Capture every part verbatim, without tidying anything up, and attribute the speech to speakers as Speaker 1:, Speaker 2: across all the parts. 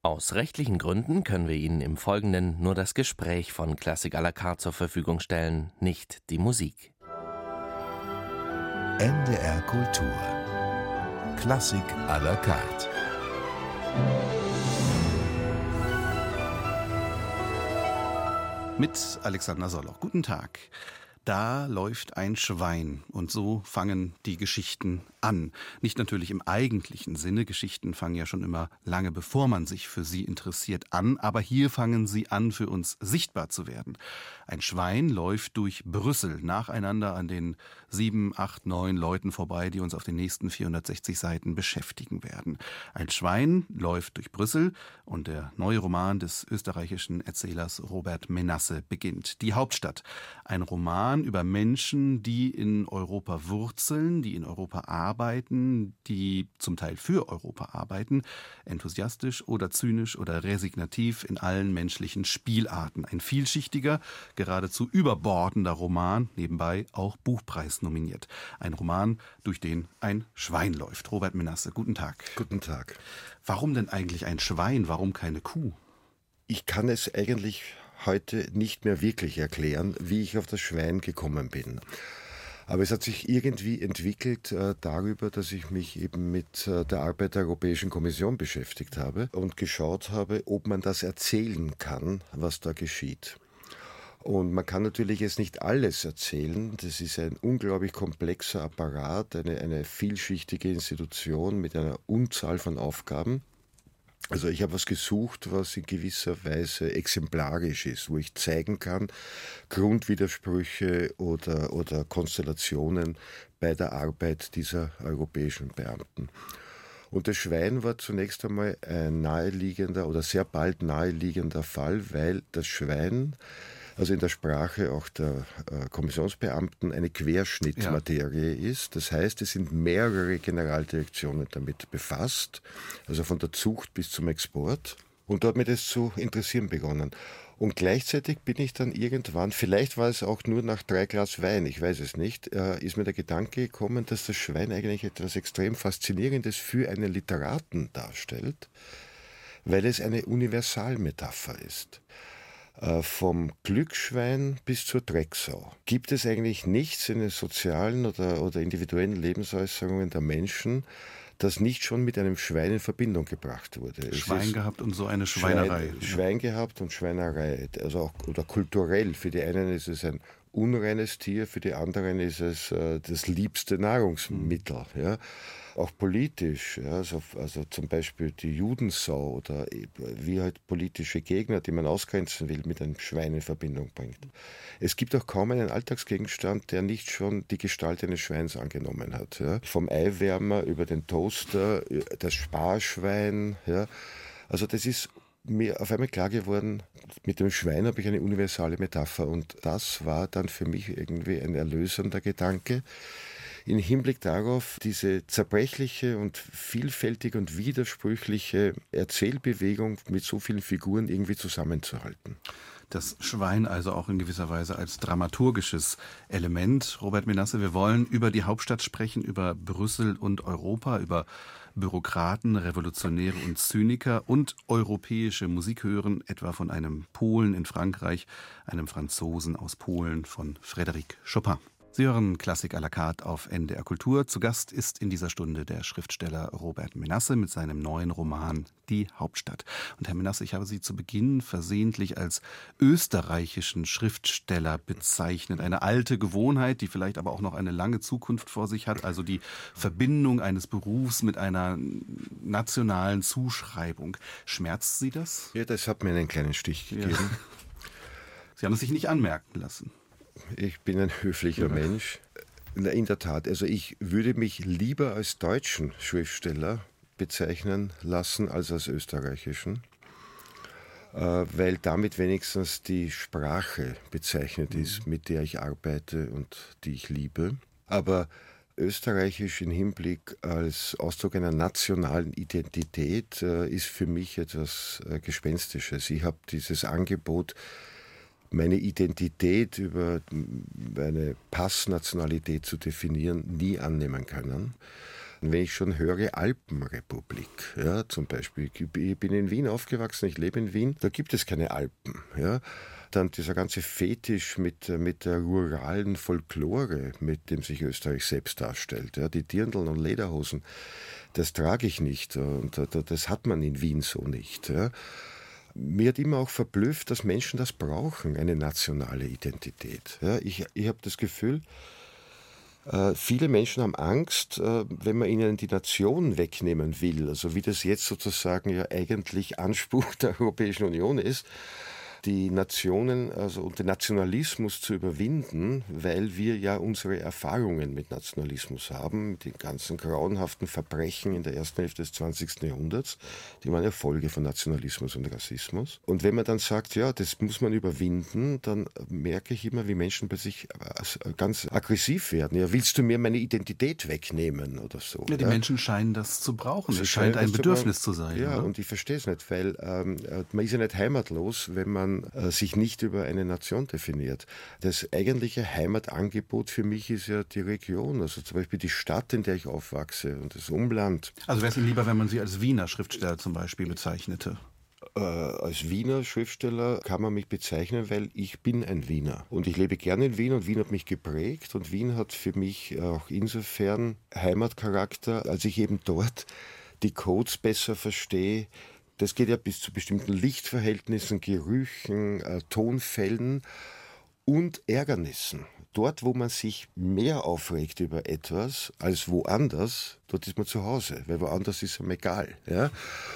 Speaker 1: Aus rechtlichen Gründen können wir Ihnen im Folgenden nur das Gespräch von Klassik à la carte zur Verfügung stellen, nicht die Musik.
Speaker 2: N D R Kultur. Klassik à la carte.
Speaker 3: Mit Alexander Soloch. Guten Tag. Da läuft ein Schwein und so fangen die Geschichten an. Nicht natürlich im eigentlichen Sinne, Geschichten fangen ja schon immer lange bevor man sich für sie interessiert an, aber hier fangen sie an, für uns sichtbar zu werden. Ein Schwein läuft durch Brüssel nacheinander an den sieben, acht, neun Leuten vorbei, die uns auf den nächsten vierhundertsechzig Seiten beschäftigen werden. Ein Schwein läuft durch Brüssel und der neue Roman des österreichischen Erzählers Robert Menasse beginnt. Die Hauptstadt, ein Roman über Menschen, die in Europa wurzeln, die in Europa arbeiten, die zum Teil für Europa arbeiten, enthusiastisch oder zynisch oder resignativ in allen menschlichen Spielarten. Ein vielschichtiger, geradezu überbordender Roman, nebenbei auch Buchpreis nominiert. Ein Roman, durch den ein Schwein läuft. Robert Menasse, guten Tag.
Speaker 4: Guten Tag.
Speaker 3: Warum denn eigentlich ein Schwein? Warum keine Kuh?
Speaker 4: Ich kann es eigentlich heute nicht mehr wirklich erklären, wie ich auf das Schwein gekommen bin. Aber es hat sich irgendwie entwickelt äh, darüber, dass ich mich eben mit äh, der Arbeit der Europäischen Kommission beschäftigt habe und geschaut habe, ob man das erzählen kann, was da geschieht. Und man kann natürlich jetzt nicht alles erzählen. Das ist ein unglaublich komplexer Apparat, eine, eine vielschichtige Institution mit einer Unzahl von Aufgaben. Also ich habe was gesucht, was in gewisser Weise exemplarisch ist, wo ich zeigen kann, Grundwidersprüche oder, oder Konstellationen bei der Arbeit dieser europäischen Beamten. Und das Schwein war zunächst einmal ein naheliegender oder sehr bald naheliegender Fall, weil das Schwein, also in der Sprache auch der äh, Kommissionsbeamten, eine Querschnittmaterie ja. ist. Das heißt, es sind mehrere Generaldirektionen damit befasst, also von der Zucht bis zum Export. Und da hat mich das zu interessieren begonnen. Und gleichzeitig bin ich dann irgendwann, vielleicht war es auch nur nach drei Glas Wein, ich weiß es nicht, äh, ist mir der Gedanke gekommen, dass das Schwein eigentlich etwas extrem Faszinierendes für einen Literaten darstellt, weil es eine Universalmetapher ist. Vom Glücksschwein bis zur Drecksau gibt es eigentlich nichts in den sozialen oder, oder individuellen Lebensäußerungen der Menschen, das nicht schon mit einem Schwein in Verbindung gebracht wurde.
Speaker 3: Schwein gehabt und so eine Schweinerei.
Speaker 4: Schwein, Schwein gehabt und Schweinerei. Also auch, oder kulturell. Für die einen ist es ein unreines Tier, für die anderen ist es äh, das liebste Nahrungsmittel. Mhm. Ja. Auch politisch, ja, also, also zum Beispiel die Judensau oder wie halt politische Gegner, die man ausgrenzen will, mit einem Schwein in Verbindung bringt. Es gibt auch kaum einen Alltagsgegenstand, der nicht schon die Gestalt eines Schweins angenommen hat. Ja. Vom Eiwärmer über den Toaster, das Sparschwein. Ja. Also das ist mir auf einmal klar geworden, mit dem Schwein habe ich eine universale Metapher und das war dann für mich irgendwie ein erlösender Gedanke, im Hinblick darauf, diese zerbrechliche und vielfältige und widersprüchliche Erzählbewegung mit so vielen Figuren irgendwie zusammenzuhalten.
Speaker 3: Das Schwein also auch in gewisser Weise als dramaturgisches Element. Robert Menasse, wir wollen über die Hauptstadt sprechen, über Brüssel und Europa, über Bürokraten, Revolutionäre und Zyniker und europäische Musik hören, etwa von einem Polen in Frankreich, einem Franzosen aus Polen, von Frédéric Chopin. Sie hören Klassik à la carte auf N D R Kultur. Zu Gast ist in dieser Stunde der Schriftsteller Robert Menasse mit seinem neuen Roman Die Hauptstadt. Und Herr Menasse, ich habe Sie zu Beginn versehentlich als österreichischen Schriftsteller bezeichnet. Eine alte Gewohnheit, die vielleicht aber auch noch eine lange Zukunft vor sich hat. Also die Verbindung eines Berufs mit einer nationalen Zuschreibung. Schmerzt Sie das?
Speaker 4: Ja, das hat mir einen kleinen Stich gegeben. Ja.
Speaker 3: Sie haben es sich nicht anmerken lassen.
Speaker 4: Ich bin ein höflicher ja. Mensch. In der Tat, also ich würde mich lieber als deutschen Schriftsteller bezeichnen lassen als als österreichischen, weil damit wenigstens die Sprache bezeichnet ist, mit der ich arbeite und die ich liebe. Aber österreichisch im Hinblick als Ausdruck einer nationalen Identität ist für mich etwas Gespenstisches. Ich habe dieses Angebot, meine Identität über meine Passnationalität zu definieren, nie annehmen können. Wenn ich schon höre, Alpenrepublik, ja, zum Beispiel, ich bin in Wien aufgewachsen, ich lebe in Wien, da gibt es keine Alpen. Ja. Dann dieser ganze Fetisch mit, mit der ruralen Folklore, mit dem sich Österreich selbst darstellt, ja, die Dirndln und Lederhosen, das trage ich nicht und das hat man in Wien so nicht. Ja. Mir hat immer auch verblüfft, dass Menschen das brauchen, eine nationale Identität. Ja, ich ich habe das Gefühl, äh, viele Menschen haben Angst, äh, wenn man ihnen die Nation wegnehmen will, also wie das jetzt sozusagen ja eigentlich Anspruch der Europäischen Union ist, die Nationen, also und den Nationalismus zu überwinden, weil wir ja unsere Erfahrungen mit Nationalismus haben, mit den ganzen grauenhaften Verbrechen in der ersten Hälfte des zwanzigsten Jahrhunderts, die waren ja Folge von Nationalismus und Rassismus. Und wenn man dann sagt, ja, das muss man überwinden, dann merke ich immer, wie Menschen plötzlich ganz aggressiv werden. Ja, willst du mir meine Identität wegnehmen oder so?
Speaker 3: Ja, die
Speaker 4: ja?
Speaker 3: Menschen scheinen das zu brauchen.
Speaker 4: Sie
Speaker 3: Es scheint ein
Speaker 4: das zu
Speaker 3: Bedürfnis
Speaker 4: brauchen.
Speaker 3: zu sein.
Speaker 4: Ja,
Speaker 3: oder?
Speaker 4: und ich verstehe es nicht, weil ähm, man ist ja nicht heimatlos, wenn man äh, sich nicht über eine Nation definiert. Das eigentliche Heimatangebot für mich ist ja die Region, also zum Beispiel die Stadt, in der ich aufwachse und das Umland.
Speaker 3: Also wäre es Ihnen lieber, wenn man Sie als Wiener Schriftsteller zum Beispiel bezeichnete?
Speaker 4: Äh, als Wiener Schriftsteller kann man mich bezeichnen, weil ich bin ein Wiener. Und ich lebe gerne in Wien und Wien hat mich geprägt und Wien hat für mich auch insofern Heimatcharakter, als ich eben dort die Codes besser verstehe. Das geht ja bis zu bestimmten Lichtverhältnissen, Gerüchen, äh, Tonfällen und Ärgernissen. Dort, wo man sich mehr aufregt über etwas als woanders, dort ist man zu Hause, weil woanders ist einem egal. Ja?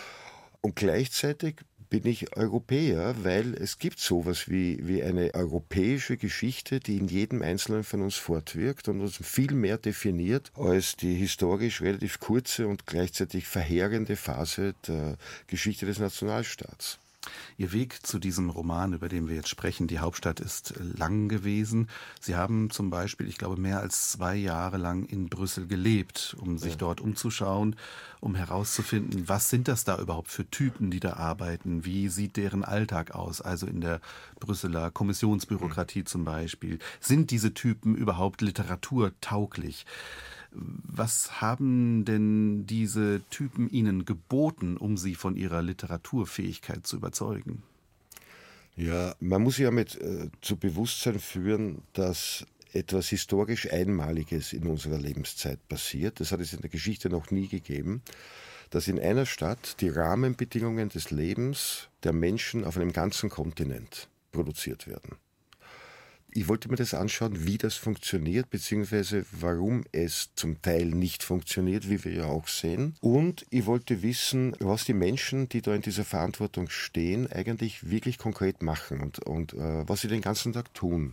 Speaker 4: Und gleichzeitig bin ich Europäer, weil es gibt sowas wie, wie eine europäische Geschichte, die in jedem Einzelnen von uns fortwirkt und uns viel mehr definiert als die historisch relativ kurze und gleichzeitig verheerende Phase der Geschichte des Nationalstaats.
Speaker 3: Ihr Weg zu diesem Roman, über den wir jetzt sprechen, Die Hauptstadt, ist lang gewesen. Sie haben zum Beispiel, ich glaube, mehr als zwei Jahre lang in Brüssel gelebt, um sich ja. dort umzuschauen, um herauszufinden, was sind das da überhaupt für Typen, die da arbeiten? Wie sieht deren Alltag aus? Also in der Brüsseler Kommissionsbürokratie mhm. zum Beispiel. Sind diese Typen überhaupt literaturtauglich? Was haben denn diese Typen Ihnen geboten, um Sie von ihrer Literaturfähigkeit zu überzeugen?
Speaker 4: Ja, man muss ja mit äh, zu Bewusstsein führen, dass etwas historisch Einmaliges in unserer Lebenszeit passiert. Das hat es in der Geschichte noch nie gegeben, dass in einer Stadt die Rahmenbedingungen des Lebens der Menschen auf einem ganzen Kontinent produziert werden. Ich wollte mir das anschauen, wie das funktioniert, beziehungsweise warum es zum Teil nicht funktioniert, wie wir ja auch sehen. Und ich wollte wissen, was die Menschen, die da in dieser Verantwortung stehen, eigentlich wirklich konkret machen und, und äh, was sie den ganzen Tag tun.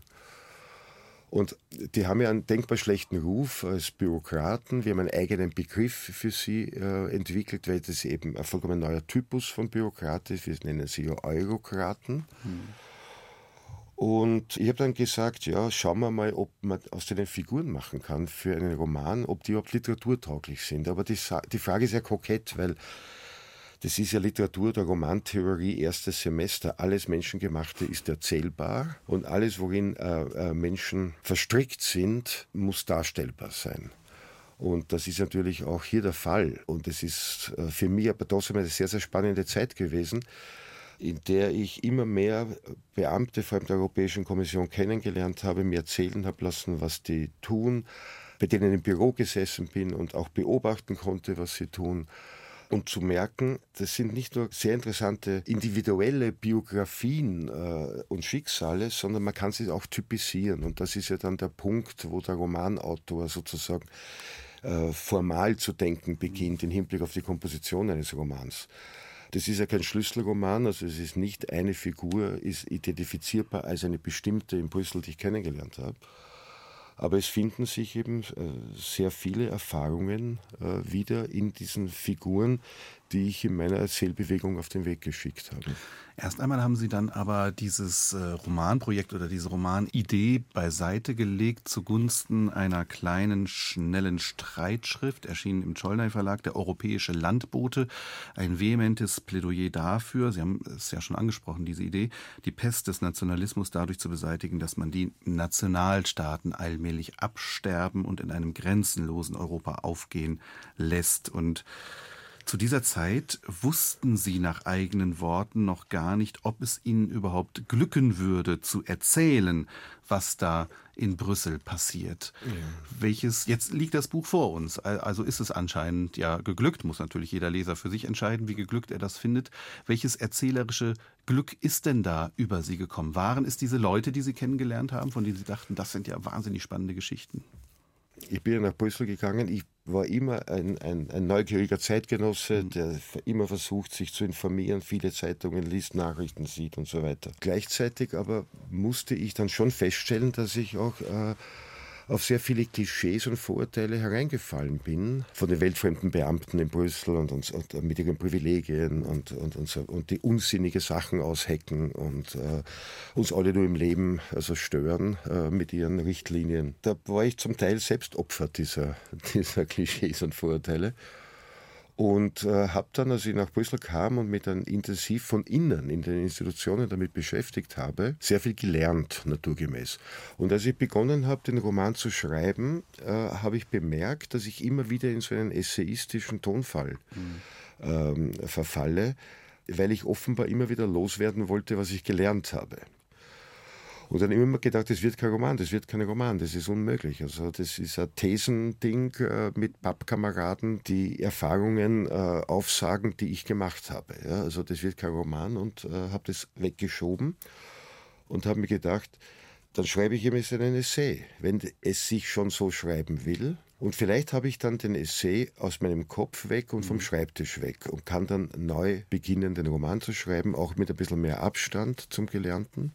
Speaker 4: Und die haben ja einen denkbar schlechten Ruf als Bürokraten. Wir haben einen eigenen Begriff für sie äh, entwickelt, weil das eben ein vollkommen neuer Typus von Bürokrat ist. Wir nennen sie ja Eurokraten. Hm. Und ich habe dann gesagt, ja, schauen wir mal, ob man aus denen Figuren machen kann für einen Roman, ob die überhaupt literaturtauglich sind. Aber die, die Frage ist ja kokett, weil das ist ja Literatur der Romantheorie, erstes Semester. Alles Menschengemachte ist erzählbar und alles, worin äh, äh, Menschen verstrickt sind, muss darstellbar sein. Und das ist natürlich auch hier der Fall. Und es ist äh, für mich aber trotzdem eine sehr, sehr spannende Zeit gewesen, in der ich immer mehr Beamte, vor allem der Europäischen Kommission, kennengelernt habe, mir erzählen habe lassen, was die tun, bei denen im Büro gesessen bin und auch beobachten konnte, was sie tun. Und zu merken, das sind nicht nur sehr interessante individuelle Biografien äh, und Schicksale, sondern man kann sie auch typisieren. Und das ist ja dann der Punkt, wo der Romanautor sozusagen äh, formal zu denken beginnt im Hinblick auf die Komposition eines Romans. Das ist ja kein Schlüsselroman, also es ist nicht eine Figur, ist identifizierbar als eine bestimmte in Brüssel, die ich kennengelernt habe. Aber es finden sich eben äh, sehr viele Erfahrungen äh, wieder in diesen Figuren, die ich in meiner Erzählbewegung auf den Weg geschickt habe.
Speaker 3: Erst einmal haben Sie dann aber dieses äh, Romanprojekt oder diese Romanidee beiseite gelegt zugunsten einer kleinen, schnellen Streitschrift, erschienen im Czollner Verlag, der Europäische Landbote. Ein vehementes Plädoyer dafür, Sie haben es ja schon angesprochen, diese Idee, die Pest des Nationalismus dadurch zu beseitigen, dass man die Nationalstaaten allmählich absterben und in einem grenzenlosen Europa aufgehen lässt. Und zu dieser Zeit wussten Sie nach eigenen Worten noch gar nicht, ob es Ihnen überhaupt glücken würde, zu erzählen, was da in Brüssel passiert. Ja. Welches, jetzt liegt das Buch vor uns, also ist es anscheinend ja geglückt, muss natürlich jeder Leser für sich entscheiden, wie geglückt er das findet. Welches erzählerische Glück ist denn da über Sie gekommen? Waren es diese Leute, die Sie kennengelernt haben, von denen Sie dachten, das sind ja wahnsinnig spannende Geschichten?
Speaker 4: Ich bin nach Brüssel gegangen. Ich war immer ein, ein, ein neugieriger Zeitgenosse, mhm. der immer versucht, sich zu informieren, viele Zeitungen liest, Nachrichten sieht und so weiter. Gleichzeitig aber musste ich dann schon feststellen, dass ich auch äh, auf sehr viele Klischees und Vorurteile hereingefallen bin, von den weltfremden Beamten in Brüssel und, und, und mit ihren Privilegien und, und, und, so, und die unsinnige Sachen aushecken und äh, uns alle nur im Leben also stören äh, mit ihren Richtlinien. Da war ich zum Teil selbst Opfer dieser, dieser Klischees und Vorurteile. Und äh, habe dann, als ich nach Brüssel kam und mich dann intensiv von innen in den Institutionen damit beschäftigt habe, sehr viel gelernt, naturgemäß. Und als ich begonnen habe, den Roman zu schreiben, äh, habe ich bemerkt, dass ich immer wieder in so einen essayistischen Tonfall mhm. ähm, verfalle, weil ich offenbar immer wieder loswerden wollte, was ich gelernt habe. Und dann immer gedacht, das wird kein Roman, das wird kein Roman, das ist unmöglich. Also das ist ein Thesending äh, mit Pappkameraden, die Erfahrungen äh, aufsagen, die ich gemacht habe. Ja, also das wird kein Roman und äh, habe das weggeschoben und habe mir gedacht, dann schreibe ich ihm jetzt einen Essay, wenn es sich schon so schreiben will. Und vielleicht habe ich dann den Essay aus meinem Kopf weg und vom Schreibtisch weg und kann dann neu beginnen, den Roman zu schreiben, auch mit ein bisschen mehr Abstand zum Gelernten.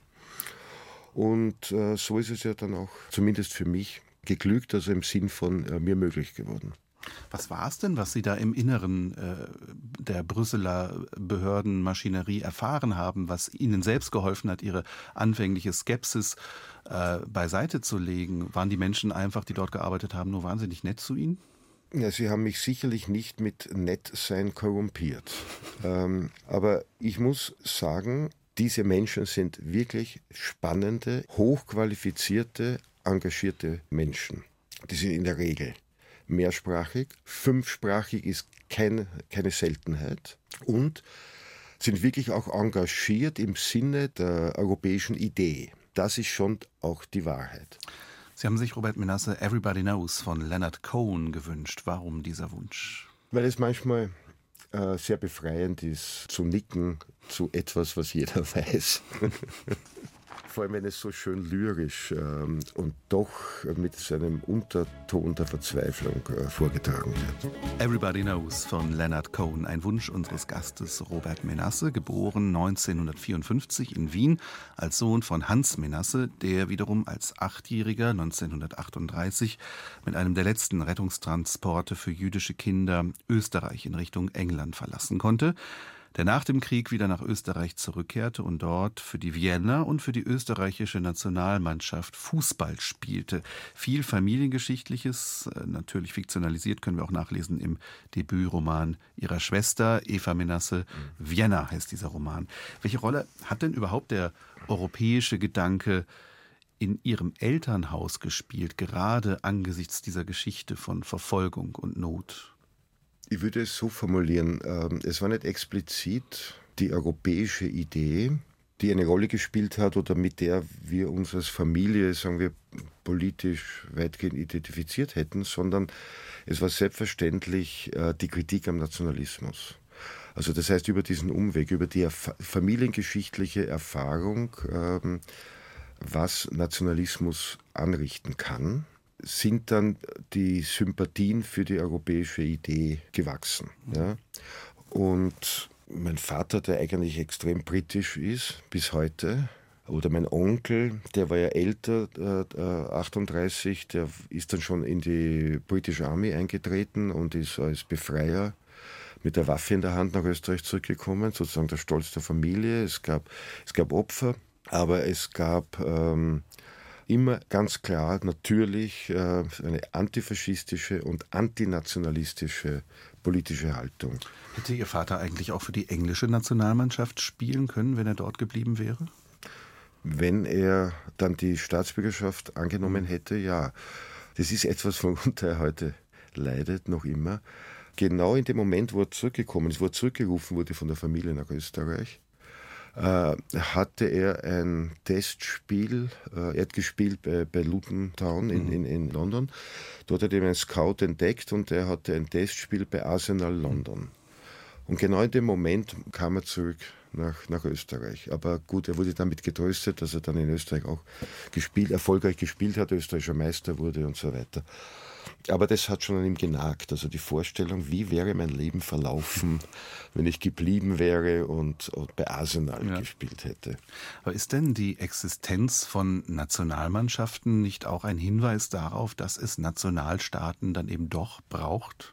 Speaker 4: Und äh, so ist es ja dann auch, zumindest für mich, geglückt, also im Sinn von äh, mir möglich geworden.
Speaker 3: Was war es denn, was Sie da im Inneren äh, der Brüsseler Behördenmaschinerie erfahren haben, was Ihnen selbst geholfen hat, Ihre anfängliche Skepsis äh, beiseite zu legen? Waren die Menschen einfach, die dort gearbeitet haben, nur wahnsinnig nett zu Ihnen?
Speaker 4: Ja, sie haben mich sicherlich nicht mit Nettsein korrumpiert. ähm, aber ich muss sagen, diese Menschen sind wirklich spannende, hochqualifizierte, engagierte Menschen. Die sind in der Regel mehrsprachig, fünfsprachig ist kein, keine Seltenheit und sind wirklich auch engagiert im Sinne der europäischen Idee. Das ist schon auch die Wahrheit.
Speaker 3: Sie haben sich, Robert Menasse, Everybody Knows von Leonard Cohen gewünscht. Warum dieser Wunsch?
Speaker 4: Weil es manchmal äh, sehr befreiend ist, zu nicken zu etwas, was jeder weiß. Vor allem, wenn es so schön lyrisch ähm, und doch mit seinem Unterton der Verzweiflung äh, vorgetragen wird.
Speaker 3: Everybody Knows von Leonard Cohen, ein Wunsch unseres Gastes Robert Menasse, geboren neunzehnhundertvierundfünfzig in Wien als Sohn von Hans Menasse, der wiederum als Achtjähriger neunzehnhundertachtunddreißig mit einem der letzten Rettungstransporte für jüdische Kinder Österreich in Richtung England verlassen konnte, der nach dem Krieg wieder nach Österreich zurückkehrte und dort für die Vienna und für die österreichische Nationalmannschaft Fußball spielte. Viel Familiengeschichtliches, natürlich fiktionalisiert, können wir auch nachlesen im Debütroman ihrer Schwester Eva Menasse. Vienna heißt dieser Roman. Welche Rolle hat denn überhaupt der europäische Gedanke in Ihrem Elternhaus gespielt, gerade angesichts dieser Geschichte von Verfolgung und Not?
Speaker 4: Ich würde es so formulieren, es war nicht explizit die europäische Idee, die eine Rolle gespielt hat oder mit der wir uns als Familie, sagen wir, politisch weitgehend identifiziert hätten, sondern es war selbstverständlich die Kritik am Nationalismus. Also das heißt, über diesen Umweg, über die erf- familiengeschichtliche Erfahrung, ähm, was Nationalismus anrichten kann, sind dann die Sympathien für die europäische Idee gewachsen. Ja? Und mein Vater, der eigentlich extrem britisch ist, bis heute, oder mein Onkel, der war ja älter, äh, achtunddreißig, der ist dann schon in die British Army eingetreten und ist als Befreier mit der Waffe in der Hand nach Österreich zurückgekommen, sozusagen der Stolz der Familie. Es gab, es gab Opfer, aber es gab ähm, immer ganz klar natürlich äh, eine antifaschistische und antinationalistische politische Haltung.
Speaker 3: Hätte Ihr Vater eigentlich auch für die englische Nationalmannschaft spielen können, wenn er dort geblieben wäre?
Speaker 4: Wenn er dann die Staatsbürgerschaft angenommen hätte, ja. Das ist etwas, worunter er heute leidet, noch immer. Genau in dem Moment, wo er zurückgekommen ist, wo er zurückgerufen wurde von der Familie nach Österreich, äh, hatte er ein Testspiel, äh, er hat gespielt bei, bei Luton Town in, mhm. in, in London. Dort hat er einen Scout entdeckt und er hatte ein Testspiel bei Arsenal London. Und genau in dem Moment kam er zurück nach, nach Österreich. Aber gut, er wurde damit getröstet, dass er dann in Österreich auch gespielt, erfolgreich gespielt hat, österreichischer Meister wurde und so weiter. Aber das hat schon an ihm genagt. Also die Vorstellung, wie wäre mein Leben verlaufen, wenn ich geblieben wäre und, und bei Arsenal ja. gespielt hätte.
Speaker 3: Aber ist denn die Existenz von Nationalmannschaften nicht auch ein Hinweis darauf, dass es Nationalstaaten dann eben doch braucht?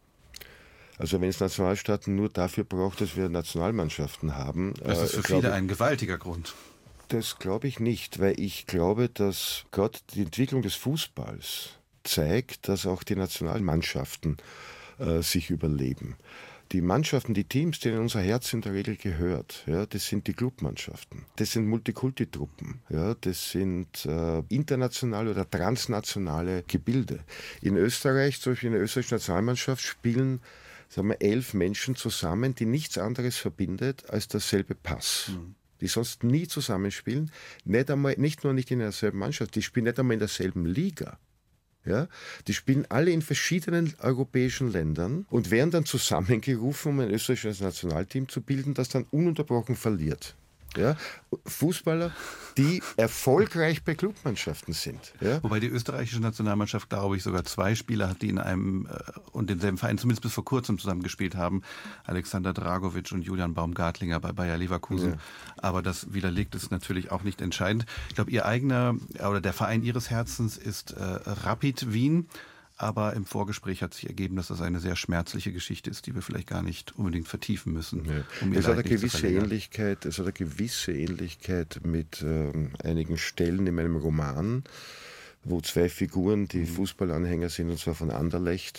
Speaker 4: Also wenn es Nationalstaaten nur dafür braucht, dass wir Nationalmannschaften haben.
Speaker 3: Das ist für
Speaker 4: äh,
Speaker 3: viele
Speaker 4: glaube,
Speaker 3: ein gewaltiger Grund.
Speaker 4: Das glaube ich nicht, weil ich glaube, dass gerade die Entwicklung des Fußballs zeigt, dass auch die Nationalmannschaften äh, sich überleben. Die Mannschaften, die Teams, denen unser Herz in der Regel gehört, ja, das sind die Clubmannschaften. Das sind Multikulti-Truppen. Ja, das sind äh, internationale oder transnationale Gebilde. In Österreich, zum Beispiel in der österreichischen Nationalmannschaft, spielen sagen wir, elf Menschen zusammen, die nichts anderes verbindet als derselbe Pass. Mhm. Die sonst nie zusammenspielen, nicht, einmal, nicht nur nicht in derselben Mannschaft, die spielen nicht einmal in derselben Liga. Ja, die spielen alle in verschiedenen europäischen Ländern und werden dann zusammengerufen, um ein österreichisches Nationalteam zu bilden, das dann ununterbrochen verliert. Ja, Fußballer, die erfolgreich bei Clubmannschaften sind. Ja.
Speaker 3: Wobei die österreichische Nationalmannschaft, glaube ich, sogar zwei Spieler hat, die in einem äh, und denselben Verein zumindest bis vor kurzem zusammengespielt haben. Alexander Dragovic und Julian Baumgartlinger bei Bayer Leverkusen. Ja. Aber das widerlegt es natürlich auch nicht entscheidend. Ich glaube, Ihr eigener oder der Verein Ihres Herzens ist äh, Rapid Wien. Aber im Vorgespräch hat sich ergeben, dass das eine sehr schmerzliche Geschichte ist, die wir vielleicht gar nicht unbedingt vertiefen müssen.
Speaker 4: Ja.
Speaker 3: Um
Speaker 4: es, hat eine gewisse Ähnlichkeit, es hat eine gewisse Ähnlichkeit mit ähm, einigen Stellen in meinem Roman, wo zwei Figuren, die mhm. Fußballanhänger sind, und zwar von Anderlecht,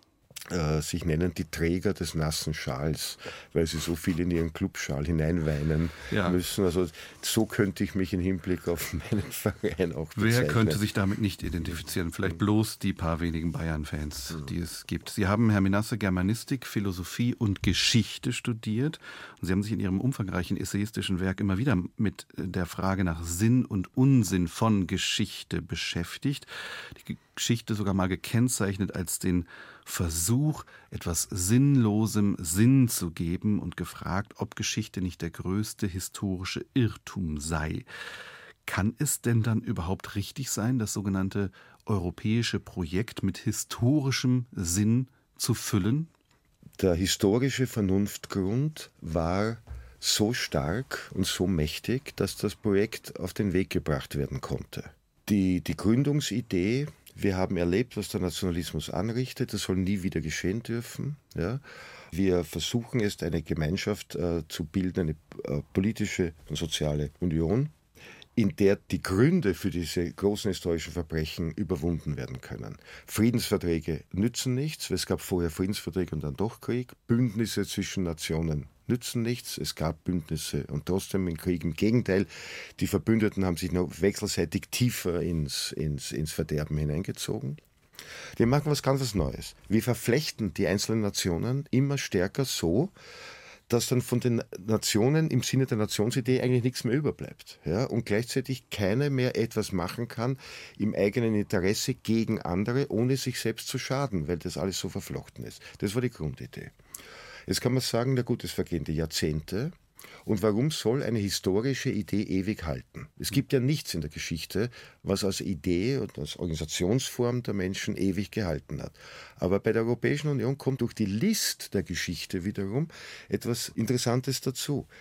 Speaker 4: äh, sich nennen die Träger des nassen Schals, weil sie so viel in ihren Clubschal hineinweinen ja. müssen. Also so könnte ich mich im Hinblick auf meinen Verein auch bezeichnen.
Speaker 3: Wer könnte sich damit nicht identifizieren? Vielleicht bloß die paar wenigen Bayern-Fans, die es gibt. Sie haben, Herr Menasse, Germanistik, Philosophie und Geschichte studiert. Und Sie haben sich in Ihrem umfangreichen essayistischen Werk immer wieder mit der Frage nach Sinn und Unsinn von Geschichte beschäftigt. Die Geschichte sogar mal gekennzeichnet als den Versuch, etwas Sinnlosem Sinn zu geben und gefragt, ob Geschichte nicht der größte historische Irrtum sei. Kann es denn dann überhaupt richtig sein, das sogenannte europäische Projekt mit historischem Sinn zu füllen?
Speaker 4: Der historische Vernunftgrund war so stark und so mächtig, dass das Projekt auf den Weg gebracht werden konnte. Die, die Gründungsidee, wir haben erlebt, was der Nationalismus anrichtet, das soll nie wieder geschehen dürfen. Ja. Wir versuchen jetzt eine Gemeinschaft äh, zu bilden, eine äh, politische und soziale Union, in der die Gründe für diese großen historischen Verbrechen überwunden werden können. Friedensverträge nützen nichts, weil es gab vorher Friedensverträge und dann doch Krieg. Bündnisse zwischen Nationen nützen nichts, es gab Bündnisse und trotzdem ein Krieg. Im Gegenteil, die Verbündeten haben sich noch wechselseitig tiefer ins, ins, ins Verderben hineingezogen. Wir machen was ganz was Neues. Wir verflechten die einzelnen Nationen immer stärker so, dass dann von den Nationen im Sinne der Nationsidee eigentlich nichts mehr überbleibt. Ja? Und gleichzeitig keiner mehr etwas machen kann im eigenen Interesse gegen andere, ohne sich selbst zu schaden, weil das alles so verflochten ist. Das war die Grundidee. Jetzt kann man sagen, na gut, es vergehen die Jahrzehnte. Und warum soll eine historische Idee ewig halten? Es gibt ja nichts in der Geschichte, was als Idee und als Organisationsform der Menschen ewig gehalten hat. Aber bei der Europäischen Union kommt durch die List der Geschichte wiederum etwas Interessantes dazu.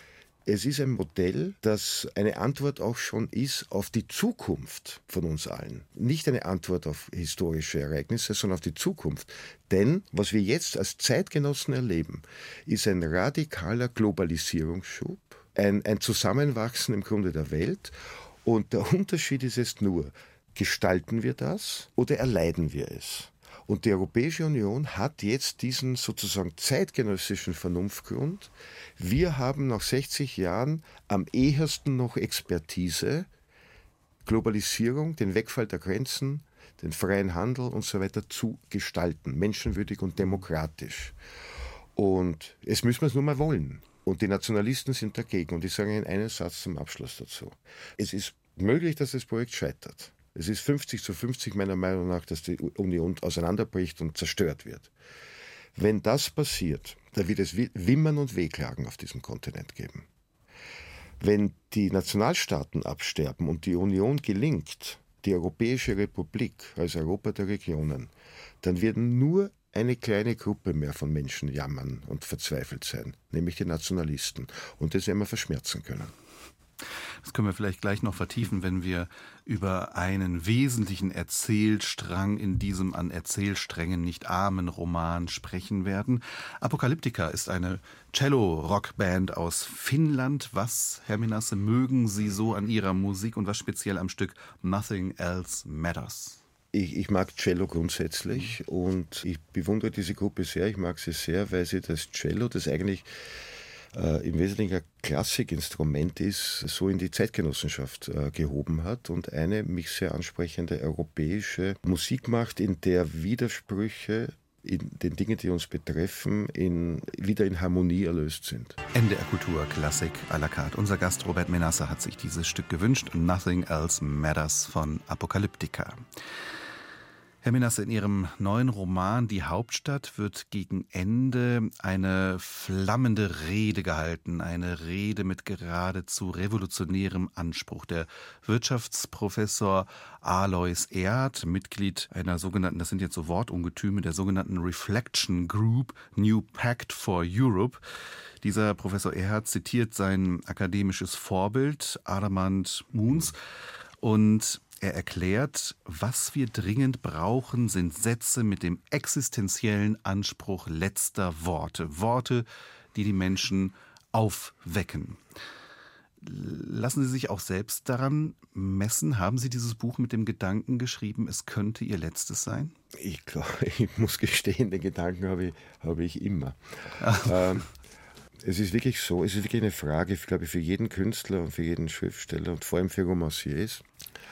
Speaker 4: Es ist ein Modell, das eine Antwort auch schon ist auf die Zukunft von uns allen. Nicht eine Antwort auf historische Ereignisse, sondern auf die Zukunft. Denn was wir jetzt als Zeitgenossen erleben, ist ein radikaler Globalisierungsschub, ein, ein Zusammenwachsen im Grunde der Welt. Und der Unterschied ist jetzt nur, gestalten wir das oder erleiden wir es? Und die Europäische Union hat jetzt diesen sozusagen zeitgenössischen Vernunftgrund. Wir haben nach sechzig Jahren am ehesten noch Expertise, Globalisierung, den Wegfall der Grenzen, den freien Handel und so weiter zu gestalten, menschenwürdig und demokratisch. Und jetzt müssen wir es nur mal wollen. Und die Nationalisten sind dagegen. Und ich sage Ihnen einen Satz zum Abschluss dazu. Es ist möglich, dass das Projekt scheitert. Es ist fünfzig zu fünfzig meiner Meinung nach, dass die Union auseinanderbricht und zerstört wird. Wenn das passiert, dann wird es Wimmern und Wehklagen auf diesem Kontinent geben. Wenn die Nationalstaaten absterben und die Union gelingt, die Europäische Republik als Europa der Regionen, dann werden nur eine kleine Gruppe mehr von Menschen jammern und verzweifelt sein, nämlich die Nationalisten. Und das werden wir verschmerzen können.
Speaker 3: Das können wir vielleicht gleich noch vertiefen, wenn wir über einen wesentlichen Erzählstrang in diesem an Erzählsträngen nicht armen Roman sprechen werden. Apocalyptica ist eine Cello-Rockband aus Finnland. Was, Herr Menasse, mögen Sie so an Ihrer Musik und was speziell am Stück Nothing Else Matters?
Speaker 4: Ich, ich mag Cello grundsätzlich und ich bewundere diese Gruppe sehr. Ich mag sie sehr, weil sie das Cello, das eigentlich Äh, im Wesentlichen ein Klassikinstrument ist, so in die Zeitgenossenschaft äh, gehoben hat und eine mich sehr ansprechende europäische Musik macht, in der Widersprüche in den Dingen, die uns betreffen, in, wieder in Harmonie erlöst sind.
Speaker 3: N D R Kultur Klassik à la carte. Unser Gast Robert Menasse hat sich dieses Stück gewünscht. Nothing Else Matters von Apocalyptica. Herr Menasse, in Ihrem neuen Roman Die Hauptstadt wird gegen Ende eine flammende Rede gehalten, eine Rede mit geradezu revolutionärem Anspruch. Der Wirtschaftsprofessor Alois Erhardt, Mitglied einer sogenannten, das sind jetzt so Wortungetüme, der sogenannten Reflection Group New Pact for Europe. Dieser Professor Erhardt zitiert sein akademisches Vorbild Armand Moons und er erklärt, was wir dringend brauchen, sind Sätze mit dem existenziellen Anspruch letzter Worte. Worte, die die Menschen aufwecken. Lassen Sie sich auch selbst daran messen? Haben Sie dieses Buch mit dem Gedanken geschrieben, es könnte Ihr letztes sein?
Speaker 4: Ich glaube, ich muss gestehen, den Gedanken habe ich, habe ich immer. ähm, es ist wirklich so, es ist wirklich eine Frage, ich glaube, für jeden Künstler und für jeden Schriftsteller und vor allem für Romanciers,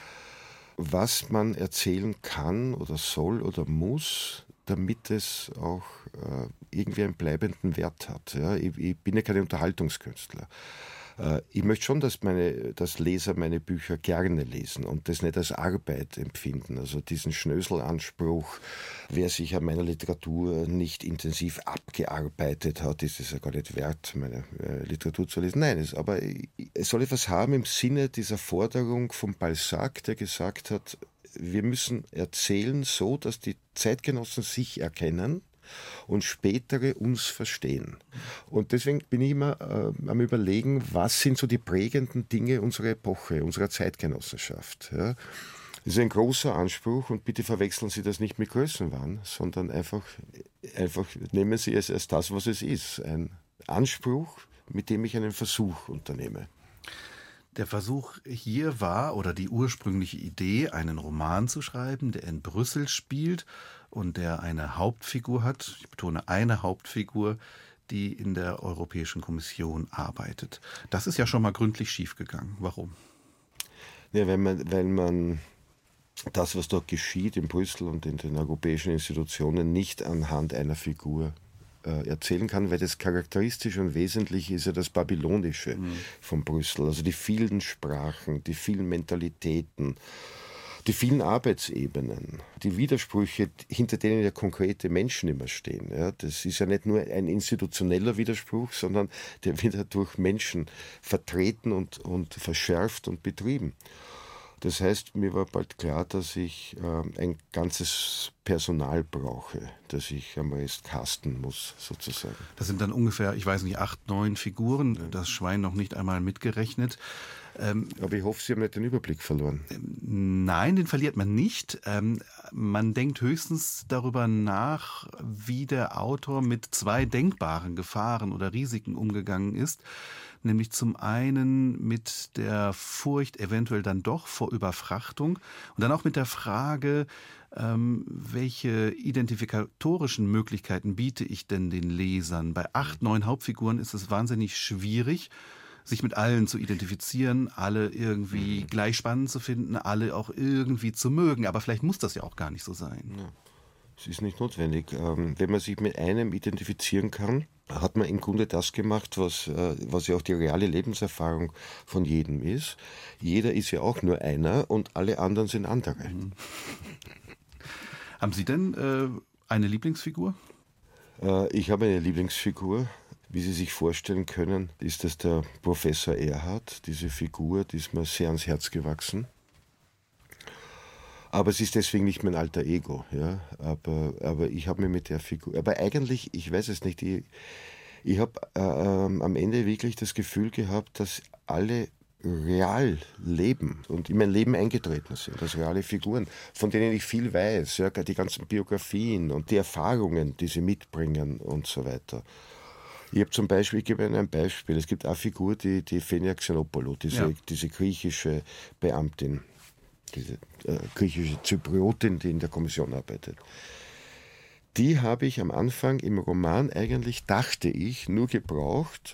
Speaker 4: was man erzählen kann oder soll oder muss, damit es auch äh, irgendwie einen bleibenden Wert hat. Ja? Ich, ich bin ja kein Unterhaltungskünstler. Äh, ich möchte schon, dass, meine, dass Leser meine Bücher gerne lesen und das nicht als Arbeit empfinden. Also diesen Schnöselanspruch, wer sich an meiner Literatur nicht intensiv abgearbeitet hat, ist es ja gar nicht wert, meine äh, Literatur zu lesen. Nein, es, aber es soll etwas haben im Sinne dieser Forderung von Balzac, der gesagt hat, wir müssen erzählen so, dass die Zeitgenossen sich erkennen und spätere uns verstehen. Und deswegen bin ich immer äh, am Überlegen, was sind so die prägenden Dinge unserer Epoche, unserer Zeitgenossenschaft. Ja? Das ist ein großer Anspruch und bitte verwechseln Sie das nicht mit Größenwahn, sondern einfach, einfach nehmen Sie es als das, was es ist. Ein Anspruch, mit dem ich einen Versuch unternehme.
Speaker 3: Der Versuch hier war, oder die ursprüngliche Idee, einen Roman zu schreiben, der in Brüssel spielt und der eine Hauptfigur hat, ich betone eine Hauptfigur, die in der Europäischen Kommission arbeitet. Das ist ja schon mal gründlich schiefgegangen. Warum?
Speaker 4: Ja, weil man, weil man das, was dort geschieht in Brüssel und in den europäischen Institutionen, nicht anhand einer Figur erzählen kann, weil das charakteristisch und wesentlich ist ja das Babylonische mhm. von Brüssel. Also die vielen Sprachen, die vielen Mentalitäten, die vielen Arbeitsebenen, die Widersprüche, hinter denen ja konkrete Menschen immer stehen. Ja, das ist ja nicht nur ein institutioneller Widerspruch, sondern der wird ja durch Menschen vertreten und, und verschärft und betrieben. Das heißt, mir war bald klar, dass ich äh, ein ganzes Personal brauche, das ich einmal erst casten muss, sozusagen.
Speaker 3: Das sind dann ungefähr, ich weiß nicht, acht, neun Figuren, das Schwein noch nicht einmal mitgerechnet.
Speaker 4: Ähm, Aber ich hoffe, Sie haben nicht den Überblick verloren.
Speaker 3: Nein, den verliert man nicht. Ähm, man denkt höchstens darüber nach, wie der Autor mit zwei denkbaren Gefahren oder Risiken umgegangen ist. Nämlich zum einen mit der Furcht eventuell dann doch vor Überfrachtung und dann auch mit der Frage, ähm, welche identifikatorischen Möglichkeiten biete ich denn den Lesern? Bei acht, neun Hauptfiguren ist es wahnsinnig schwierig, sich mit allen zu identifizieren, alle irgendwie mhm. gleich spannend zu finden, alle auch irgendwie zu mögen. Aber vielleicht muss das ja auch gar nicht so sein.
Speaker 4: Ja, es ist nicht notwendig. Wenn man sich mit einem identifizieren kann, hat man im Grunde das gemacht, was, was ja auch die reale Lebenserfahrung von jedem ist. Jeder ist ja auch nur einer und alle anderen sind andere. Mhm.
Speaker 3: Haben Sie denn äh, eine Lieblingsfigur?
Speaker 4: Äh, ich habe eine Lieblingsfigur. Wie Sie sich vorstellen können, ist das der Professor Erhard. Diese Figur, die ist mir sehr ans Herz gewachsen. Aber es ist deswegen nicht mein alter Ego. Ja? Aber, aber ich habe mir mit der Figur... Aber eigentlich, ich weiß es nicht, ich, ich habe äh, am Ende wirklich das Gefühl gehabt, dass alle real leben und in mein Leben eingetreten sind, als reale Figuren, von denen ich viel weiß, ja? Die ganzen Biografien und die Erfahrungen, die sie mitbringen und so weiter. Ich habe zum Beispiel, ich gebe Ihnen ein Beispiel, es gibt eine Figur, die, die Fenia Xenopoulou, diese, ja. diese griechische Beamtin, diese äh, griechische Zypriotin, die in der Kommission arbeitet. Die habe ich am Anfang im Roman eigentlich, dachte ich, nur gebraucht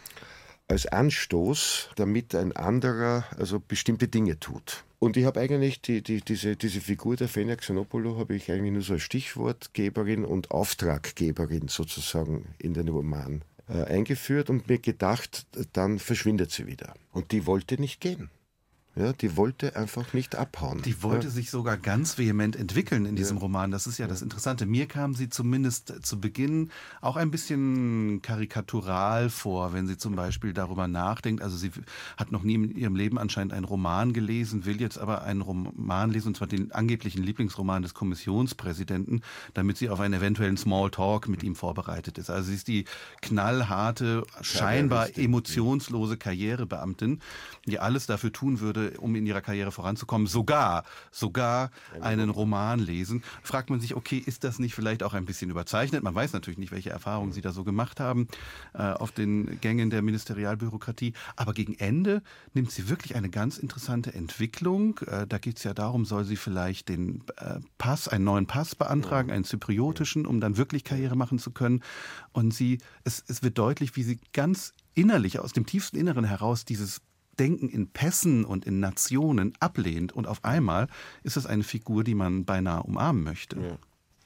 Speaker 4: als Anstoß, damit ein anderer also bestimmte Dinge tut. Und ich habe eigentlich die, die, diese, diese Figur der Fenia Xenopoulou habe ich eigentlich nur so als Stichwortgeberin und Auftraggeberin sozusagen in den Roman äh, eingeführt und mir gedacht, dann verschwindet sie wieder. Und die wollte nicht gehen. Ja, die wollte einfach nicht abhauen.
Speaker 3: Die wollte
Speaker 4: ja.
Speaker 3: sich sogar ganz vehement entwickeln in diesem ja. Roman. Das ist ja, ja das Interessante. Mir kam sie zumindest zu Beginn auch ein bisschen karikatural vor, wenn sie zum Beispiel darüber nachdenkt. Also sie hat noch nie in ihrem Leben anscheinend einen Roman gelesen, will jetzt aber einen Roman lesen, und zwar den angeblichen Lieblingsroman des Kommissionspräsidenten, damit sie auf einen eventuellen Smalltalk mit ihm vorbereitet ist. Also sie ist die knallharte, scheinbar emotionslose Karrierebeamtin, die alles dafür tun würde, um in ihrer Karriere voranzukommen, sogar, sogar einen Roman lesen. Fragt man sich, okay, ist das nicht vielleicht auch ein bisschen überzeichnet? Man weiß natürlich nicht, welche Erfahrungen Sie da so gemacht haben äh, auf den Gängen der Ministerialbürokratie. Aber gegen Ende nimmt sie wirklich eine ganz interessante Entwicklung. Äh, da geht es ja darum, soll sie vielleicht den äh, Pass, einen neuen Pass beantragen, einen zypriotischen, um dann wirklich Karriere machen zu können. Und sie, es, es wird deutlich, wie sie ganz innerlich, aus dem tiefsten Inneren heraus, dieses Denken in Pässen und in Nationen ablehnt, und auf einmal ist es eine Figur, die man beinahe umarmen möchte.
Speaker 4: Ja.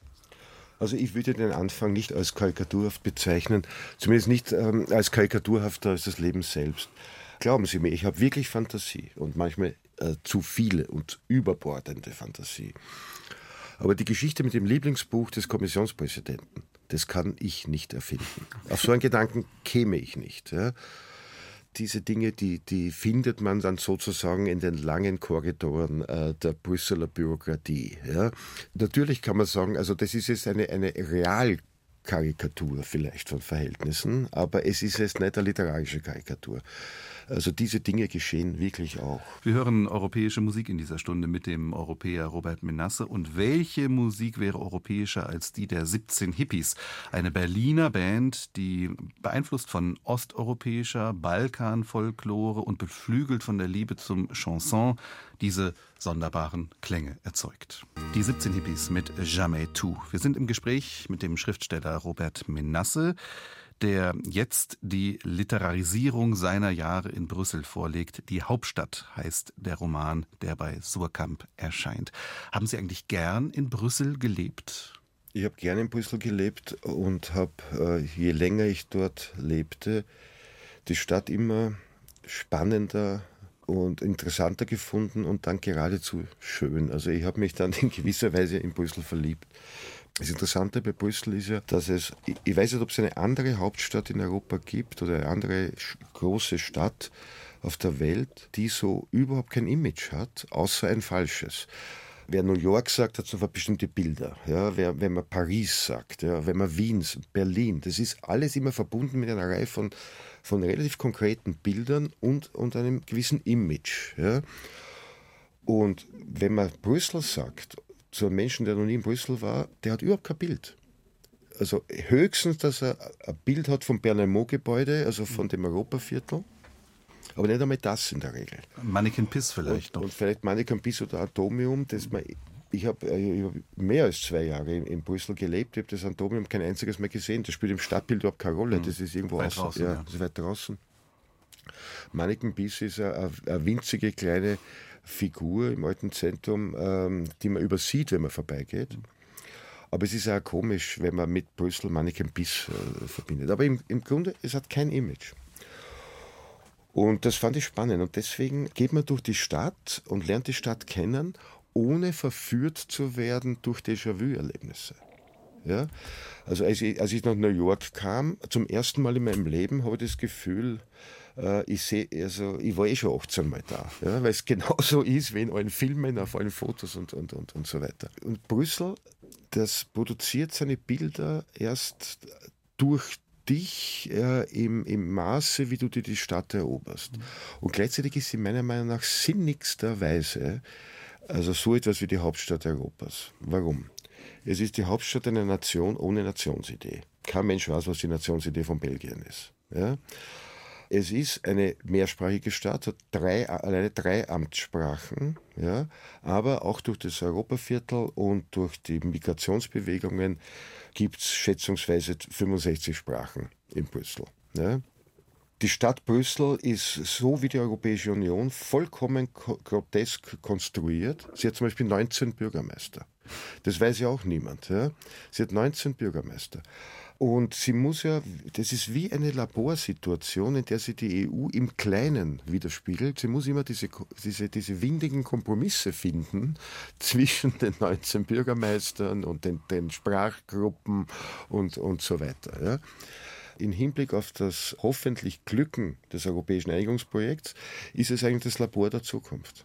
Speaker 4: Also ich würde den Anfang nicht als karikaturhaft bezeichnen, zumindest nicht ähm, als karikaturhafter als das Leben selbst. Glauben Sie mir, ich habe wirklich Fantasie und manchmal äh, zu viele und überbordende Fantasie. Aber die Geschichte mit dem Lieblingsbuch des Kommissionspräsidenten, das kann ich nicht erfinden. Auf so einen Gedanken käme ich nicht, ja. Diese Dinge, die, die findet man dann sozusagen in den langen Korridoren äh, der Brüsseler Bürokratie. Ja. Natürlich kann man sagen, also das ist jetzt eine, eine Realkarikatur vielleicht von Verhältnissen, aber es ist jetzt nicht eine literarische Karikatur. Also diese Dinge geschehen wirklich auch.
Speaker 3: Wir hören europäische Musik in dieser Stunde mit dem Europäer Robert Menasse. Und welche Musik wäre europäischer als die der siebzehn Hippies? Eine Berliner Band, die beeinflusst von osteuropäischer Balkanfolklore und beflügelt von der Liebe zum Chanson diese sonderbaren Klänge erzeugt. Die siebzehn Hippies mit Jamais tout. Wir sind im Gespräch mit dem Schriftsteller Robert Menasse, der jetzt die Literarisierung seiner Jahre in Brüssel vorlegt. Die Hauptstadt heißt der Roman, der bei Suhrkamp erscheint. Haben Sie eigentlich gern in Brüssel gelebt?
Speaker 4: Ich habe gern in Brüssel gelebt und habe, äh, je länger ich dort lebte, die Stadt immer spannender und interessanter gefunden und dann geradezu schön. Also ich habe mich dann in gewisser Weise in Brüssel verliebt. Das Interessante bei Brüssel ist ja, dass es, ich weiß nicht, ob es eine andere Hauptstadt in Europa gibt oder eine andere große Stadt, auf der Welt, die so überhaupt kein Image hat, außer ein falsches. Wer New York sagt, hat sofort bestimmte Bilder. Ja, wer, wenn man Paris sagt, ja, wenn man Wien, Berlin, das ist alles immer verbunden mit einer Reihe von, von relativ konkreten Bildern und, und einem gewissen Image. Ja. Und wenn man Brüssel sagt, zu einem Menschen, der noch nie in Brüssel war, der hat überhaupt kein Bild. Also höchstens, dass er ein Bild hat vom Berlaymont-Gebäude, also von dem Europaviertel. Aber nicht einmal das in der Regel.
Speaker 3: Mannequin Piss vielleicht
Speaker 4: und,
Speaker 3: noch.
Speaker 4: Und vielleicht Mannequin Piss oder Atomium. Das man, ich habe hab mehr als zwei Jahre in, in Brüssel gelebt. Ich habe das Atomium kein einziges Mal gesehen. Das spielt im Stadtbild überhaupt keine Rolle. Das ist irgendwo
Speaker 3: weit
Speaker 4: außen,
Speaker 3: draußen.
Speaker 4: Ja,
Speaker 3: Ja.
Speaker 4: Das ist weit draußen. Mannequin Piss ist eine, eine winzige kleine Figur im alten Zentrum, ähm, die man übersieht, wenn man vorbeigeht. Aber es ist auch komisch, wenn man mit Brüssel Mannequin Piss äh, verbindet. Aber im, im Grunde, es hat kein Image. Und das fand ich spannend. Und deswegen geht man durch die Stadt und lernt die Stadt kennen, ohne verführt zu werden durch Déjà-vu-Erlebnisse. Ja? Also als ich, als ich nach New York kam, zum ersten Mal in meinem Leben, habe ich das Gefühl, äh, ich, seh, also, ich war eh schon achtzehn Mal da. Ja? Weil es genauso ist wie in allen Filmen, auf allen Fotos und, und, und, und so weiter. Und Brüssel, das produziert seine Bilder erst durch dich äh, im, im Maße, wie du dir die Stadt eroberst. Mhm. Und gleichzeitig ist sie meiner Meinung nach sinnigster Weise also so etwas wie die Hauptstadt Europas. Warum? Es ist die Hauptstadt einer Nation ohne Nationsidee. Kein Mensch weiß, was die Nationsidee von Belgien ist. Ja? Es ist eine mehrsprachige Stadt, hat drei, alleine drei Amtssprachen, ja? Aber auch durch das Europaviertel und durch die Migrationsbewegungen gibt es schätzungsweise fünfundsechzig Sprachen in Brüssel. Ja? Die Stadt Brüssel ist so wie die Europäische Union vollkommen grotesk konstruiert. Sie hat zum Beispiel neunzehn Bürgermeister. Das weiß ja auch niemand. Ja? Sie hat neunzehn Bürgermeister. Und sie muss ja, das ist wie eine Laborsituation, in der sie die E U im Kleinen widerspiegelt. Sie muss immer diese, diese, diese windigen Kompromisse finden zwischen den neunzehn Bürgermeistern und den, den Sprachgruppen und, und so weiter. Ja. Im Hinblick auf das hoffentlich Glücken des europäischen Einigungsprojekts ist es eigentlich das Labor der Zukunft.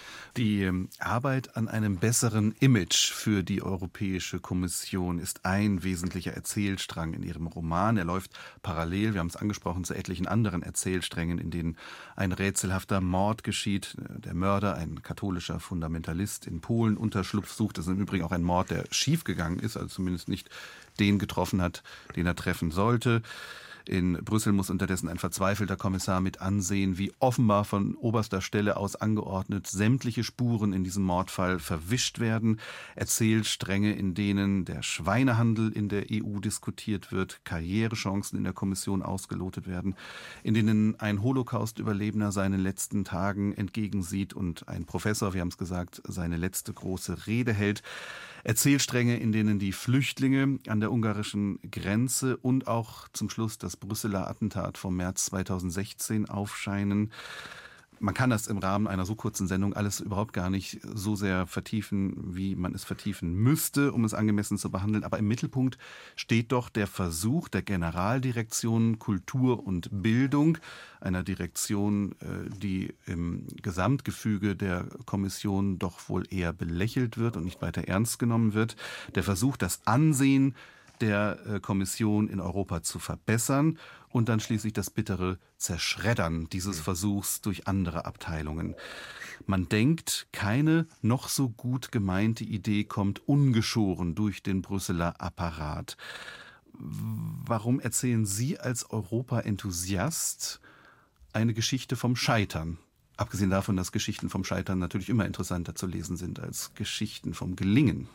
Speaker 3: Die Arbeit an einem besseren Image für die Europäische Kommission ist ein wesentlicher Erzählstrang in ihrem Roman. Er läuft parallel, wir haben es angesprochen, zu etlichen anderen Erzählsträngen, in denen ein rätselhafter Mord geschieht. Der Mörder, ein katholischer Fundamentalist in Polen, Unterschlupf sucht. Das ist im Übrigen auch ein Mord, der schiefgegangen ist, also zumindest nicht den getroffen hat, den er treffen sollte. In Brüssel muss unterdessen ein verzweifelter Kommissar mit ansehen, wie offenbar von oberster Stelle aus angeordnet sämtliche Spuren in diesem Mordfall verwischt werden. Erzählstränge, in denen der Schweinehandel in der E U diskutiert wird, Karrierechancen in der Kommission ausgelotet werden, in denen ein Holocaust-Überlebender seinen letzten Tagen entgegensieht und ein Professor, wir haben es gesagt, seine letzte große Rede hält. Erzählstränge, in denen die Flüchtlinge an der ungarischen Grenze und auch zum Schluss das Brüsseler Attentat vom März zweitausendsechzehn aufscheinen. Man kann das im Rahmen einer so kurzen Sendung alles überhaupt gar nicht so sehr vertiefen, wie man es vertiefen müsste, um es angemessen zu behandeln. Aber im Mittelpunkt steht doch der Versuch der Generaldirektion Kultur und Bildung, einer Direktion, die im Gesamtgefüge der Kommission doch wohl eher belächelt wird und nicht weiter ernst genommen wird. Der Versuch, das Ansehen der Kommission in Europa zu verbessern und dann schließlich das bittere Zerschreddern dieses Versuchs durch andere Abteilungen. Man denkt, keine noch so gut gemeinte Idee kommt ungeschoren durch den Brüsseler Apparat. Warum erzählen Sie als Europa-Enthusiast eine Geschichte vom Scheitern? Abgesehen davon, dass Geschichten vom Scheitern natürlich immer interessanter zu lesen sind als Geschichten vom Gelingen.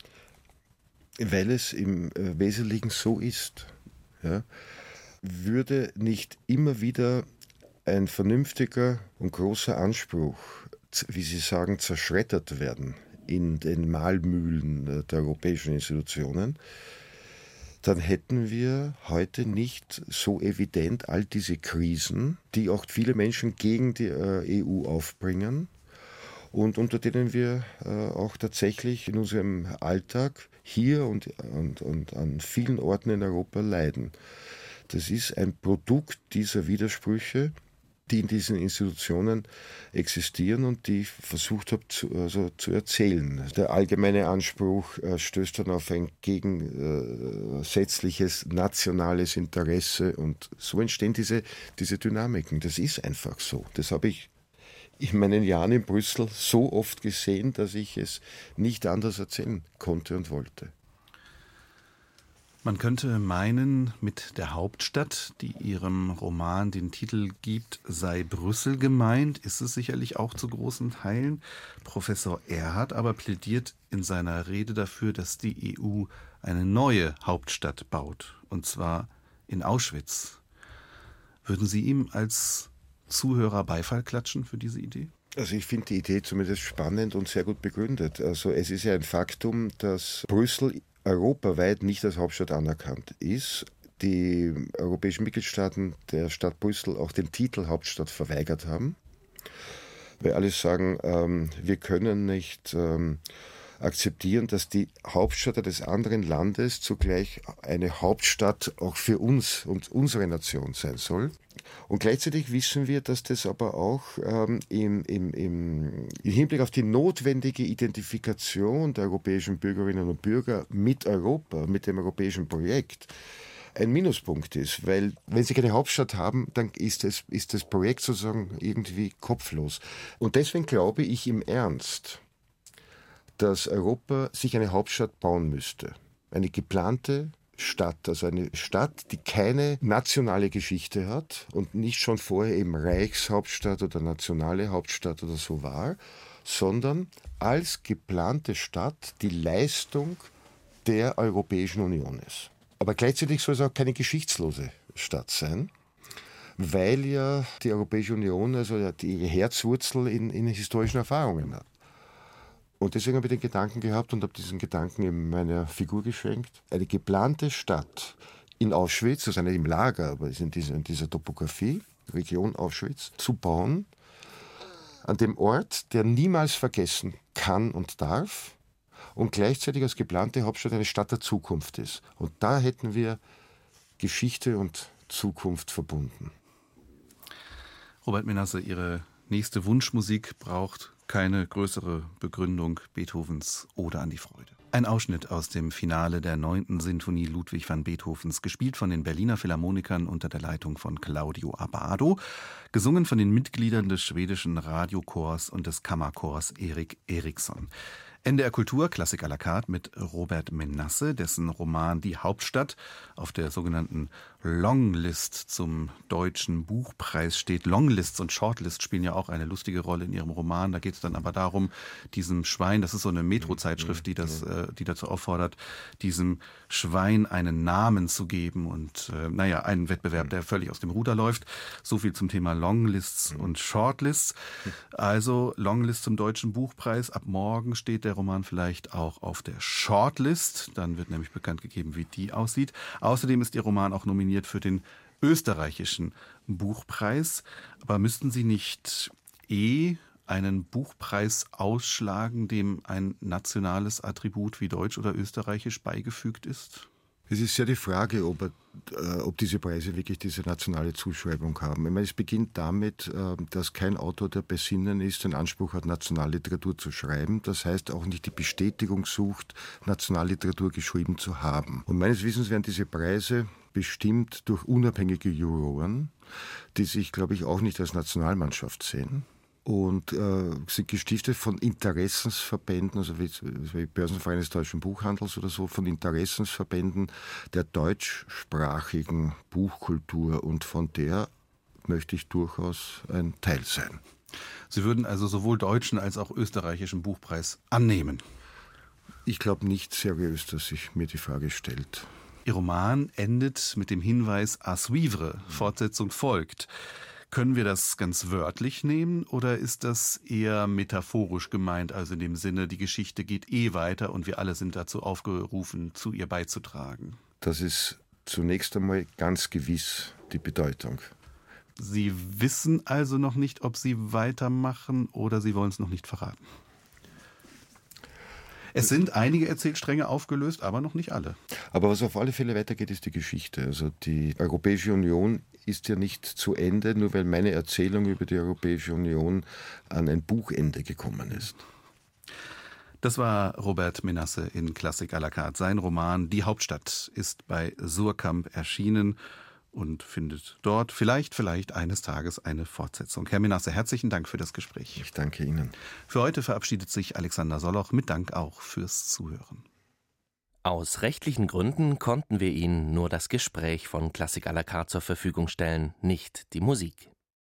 Speaker 4: Weil es im Wesentlichen so ist. Ja, würde nicht immer wieder ein vernünftiger und großer Anspruch, wie Sie sagen, zerschreddert werden in den Mahlmühlen der europäischen Institutionen, dann hätten wir heute nicht so evident all diese Krisen, die auch viele Menschen gegen die E U aufbringen und unter denen wir auch tatsächlich in unserem Alltag hier und, und, und an vielen Orten in Europa leiden. Das ist ein Produkt dieser Widersprüche, die in diesen Institutionen existieren und die ich versucht habe zu, also zu erzählen. Der allgemeine Anspruch äh, stößt dann auf ein gegensätzliches nationales Interesse und so entstehen diese, diese Dynamiken. Das ist einfach so. Das habe ich in meinen Jahren in Brüssel so oft gesehen, dass ich es nicht anders erzählen konnte und wollte.
Speaker 3: Man könnte meinen, mit der Hauptstadt, die ihrem Roman den Titel gibt, sei Brüssel gemeint, ist es sicherlich auch zu großen Teilen. Professor Erhardt aber plädiert in seiner Rede dafür, dass die E U eine neue Hauptstadt baut, und zwar in Auschwitz. Würden Sie ihm als Zuhörer Beifall klatschen für diese Idee?
Speaker 4: Also ich finde die Idee zumindest spannend und sehr gut begründet. Also es ist ja ein Faktum, dass Brüssel europaweit nicht als Hauptstadt anerkannt ist. Die europäischen Mitgliedstaaten der Stadt Brüssel auch den Titel Hauptstadt verweigert haben, weil alle sagen, ähm, wir können nicht ähm, akzeptieren, dass die Hauptstadt eines anderen Landes zugleich eine Hauptstadt auch für uns und unsere Nation sein soll. Und gleichzeitig wissen wir, dass das aber auch ähm, im, im, im, im Hinblick auf die notwendige Identifikation der europäischen Bürgerinnen und Bürger mit Europa, mit dem europäischen Projekt, ein Minuspunkt ist. Weil wenn sie keine Hauptstadt haben, dann ist das, ist das Projekt sozusagen irgendwie kopflos. Und deswegen glaube ich im Ernst, dass Europa sich eine Hauptstadt bauen müsste. Eine geplante Stadt, also eine Stadt, die keine nationale Geschichte hat und nicht schon vorher eben Reichshauptstadt oder nationale Hauptstadt oder so war, sondern als geplante Stadt die Leistung der Europäischen Union ist. Aber gleichzeitig soll es auch keine geschichtslose Stadt sein, weil ja die Europäische Union also ihre Herzwurzel in, in historischen Erfahrungen hat. Und deswegen habe ich den Gedanken gehabt und habe diesen Gedanken in meiner Figur geschenkt. Eine geplante Stadt in Auschwitz, also nicht im Lager, aber in dieser, in dieser Topografie, Region Auschwitz, zu bauen, an dem Ort, der niemals vergessen kann und darf und gleichzeitig als geplante Hauptstadt eine Stadt der Zukunft ist. Und da hätten wir Geschichte und Zukunft verbunden.
Speaker 3: Robert Menasse, Ihre nächste Wunschmusik braucht keine größere Begründung: Beethovens Ode an die Freude. Ein Ausschnitt aus dem Finale der neunten Sinfonie Ludwig van Beethovens, gespielt von den Berliner Philharmonikern unter der Leitung von Claudio Abbado, gesungen von den Mitgliedern des schwedischen Radiochors und des Kammerchors Erik Eriksson. N D R Kultur, Klassik à la carte mit Robert Menasse, dessen Roman Die Hauptstadt auf der sogenannten Longlist zum Deutschen Buchpreis steht. Longlists und Shortlist spielen ja auch eine lustige Rolle in Ihrem Roman. Da geht es dann aber darum, diesem Schwein, das ist so eine Metro-Zeitschrift, die, das, äh, die dazu auffordert, diesem Schwein einen Namen zu geben. Und äh, naja, ein Wettbewerb, der völlig aus dem Ruder läuft. So viel zum Thema Longlists und Shortlists. Also Longlist zum Deutschen Buchpreis. Ab morgen steht der Roman vielleicht auch auf der Shortlist. Dann wird nämlich bekannt gegeben, wie die aussieht. Außerdem ist Ihr Roman auch nominiert für den österreichischen Buchpreis. Aber müssten Sie nicht eh einen Buchpreis ausschlagen, dem ein nationales Attribut wie Deutsch oder Österreichisch beigefügt ist?
Speaker 4: Es ist ja die Frage, ob, er, äh, ob diese Preise wirklich diese nationale Zuschreibung haben. Ich meine, es beginnt damit, äh, dass kein Autor, der bei Sinnen ist, den Anspruch hat, Nationalliteratur zu schreiben. Das heißt auch nicht die Bestätigung sucht, Nationalliteratur geschrieben zu haben. Und meines Wissens werden diese Preise bestimmt durch unabhängige Juroren, die sich, glaube ich, auch nicht als Nationalmannschaft sehen. Und äh, sind gestiftet von Interessensverbänden, also wie, wie Börsenverein des deutschen Buchhandels oder so, von Interessensverbänden der deutschsprachigen Buchkultur. Und von der möchte ich durchaus ein Teil sein.
Speaker 3: Sie würden also sowohl deutschen als auch österreichischen Buchpreis annehmen?
Speaker 4: Ich glaube nicht seriös, dass sich mir die Frage stellt.
Speaker 3: Ihr Roman endet mit dem Hinweis à suivre, Fortsetzung folgt. Können wir das ganz wörtlich nehmen oder ist das eher metaphorisch gemeint, also in dem Sinne, die Geschichte geht eh weiter und wir alle sind dazu aufgerufen, zu ihr beizutragen?
Speaker 4: Das ist zunächst einmal ganz gewiss die Bedeutung.
Speaker 3: Sie wissen also noch nicht, ob Sie weitermachen oder Sie wollen es noch nicht verraten? Es sind einige Erzählstränge aufgelöst, aber noch nicht alle.
Speaker 4: Aber was auf alle Fälle weitergeht, ist die Geschichte. Also die Europäische Union ist ja nicht zu Ende, nur weil meine Erzählung über die Europäische Union an ein Buchende gekommen ist.
Speaker 3: Das war Robert Menasse in Klassik à la carte. Sein Roman Die Hauptstadt ist bei Suhrkamp erschienen und findet dort vielleicht, vielleicht eines Tages eine Fortsetzung. Herr Menasse, herzlichen Dank für das Gespräch.
Speaker 4: Ich danke Ihnen.
Speaker 3: Für heute verabschiedet sich Alexander Soloch mit Dank auch fürs Zuhören.
Speaker 1: Aus rechtlichen Gründen konnten wir Ihnen nur das Gespräch von Klassik à la carte zur Verfügung stellen, nicht die Musik.